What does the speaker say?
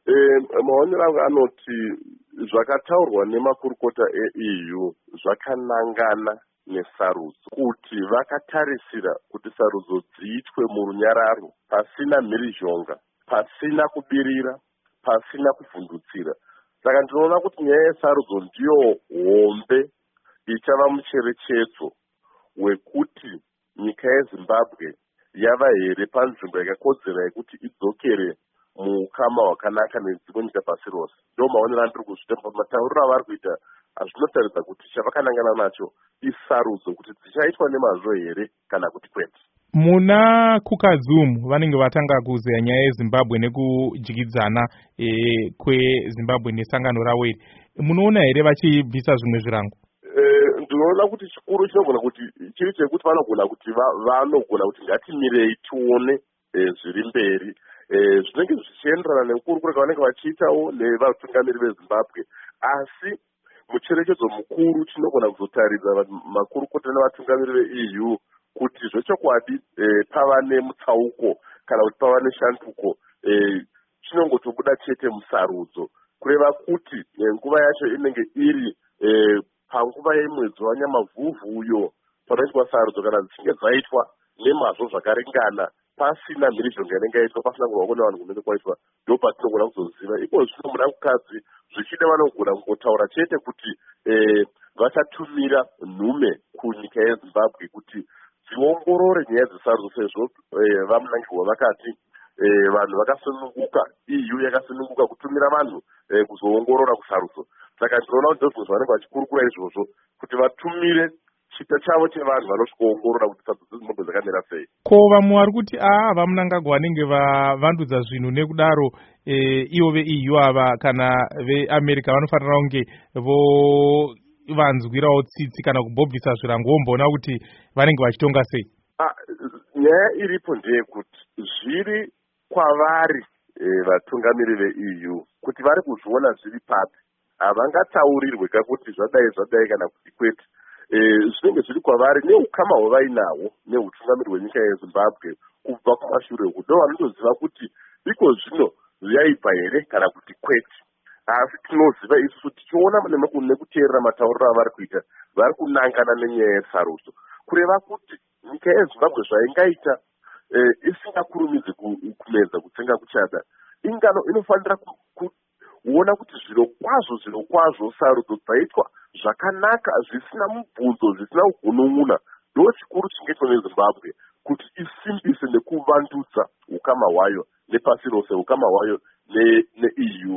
Maonero angu anoti zvakataurwa nemakurukota eEU zvakanangana nesarudzo, kuti vakatarisira kuti sarudzo dziitwe murunyararo pasina mhirizhonga, pasina kubirira, pasina kuvhundutsira. Saka ndinoona kuti nyaya yesarudzo ndiyo hombe ichava mucherechedzo wekuti nyika yeZimbabwe yava here panzvimbo yakakodzera yekuti idzokere muukama hwakanaka nedzimwe nyika pasi rose. Ndo maonero andiri kuzvita matauriro avari kuita azvinotaridza kuti chavakanangana nacho isarudzo kuti dzichaitwa nemazvo here kana kuti kwete. Muna kukaZoom vanenge vatanga kuzeya nyaya yeZimbabwe nekudyidzana kweZimbabwe nesangano rawo iri, munoona here vachibvisa zvimwe zvirango? Ndinoona kuti chikuru chinogona kuti chiri chekuti vanogona kuti ngatimirei tione zviri mberi. Zvinenge zvichienderana nemukurukura kwavanenge vachiitawo nevatungamiri veZimbabwe, asi mucherechedzo mukuru chinogona kuzotaridza makurukota nevatungamiri veEU kuti zvechokwadi pava nemutsauko kana kuti pava neshanduko chinongotobuda chete musarudzo, kureva kuti nguva yacho inenge iri panguva yemwedzi wanyamavhuvhu uyo panoitwa sarudzo, kana dzichinge dzaitwa nemazvo zvakaringana pasina mhirizhonga inenge yaitwa, pasina kurwa nevanhu kunenge kwaitwa, ndo patinogona kuzoziva. Iko zvino muna mukadzi zvichida vanogona kungotaura chete kuti vachatumira nhume kunyika yeZimbabwe kuti dziongorore nyaya dzesarudzo, sezvo vamunangirwa vakati vanhu vakasununguka, EU yakasununguka kutumira vanhu kuzoongorora kusarudzo. Saka ndinoona kuti ndozvimwe zvavanenge vachikurukura izvozvo, kuti vatumire chita chavo chevanhu vanosvikoongorora kuti sarudzo dzeZimbabwe dzakamira sei. Ko vamwe vari kuti vamunangagwa vanenge vavandudza zvinhu nekudaro ivo veEU ava kana veAmerica vanofanira kunge vovanzwirawo tsitsi kana kubhobvisa zvirango, womboona kuti vanenge vachitonga sei? Nyaya iripo ndeyekuti zviri kwavari vatungamiri veEU kuti vari kuzviona zviri papi, havangataurirwe kakuti zvadai kana kuti kwete. Zvinenge zviri kwavari neukama hwavainahwo neutungamiri hwenyika yeZimbabwe kubva kumashure uku, ndo vanotoziva kuti iko zvino zviyaibva here kana kuti kwete. Asi tinoziva isusu tichiona nekuteerera matauriro avari kuita, vari kunangana nenyaya yesarudzo, kureva kuti nyika yeZimbabwe zvaingaita isingakurumidzi kumedza kutsenga kuchada, ingano inofanira kuona kuti zviro kwazvo sarudzo dzaitwa zvakanaka, zvisina mubvunzo, zvisina kugunun'una. Ndo chikuru chingaitwa neZimbabwe kuti isimbise nekuvandudza ukama hwayo nepasi rose, ukama hwayo neEU.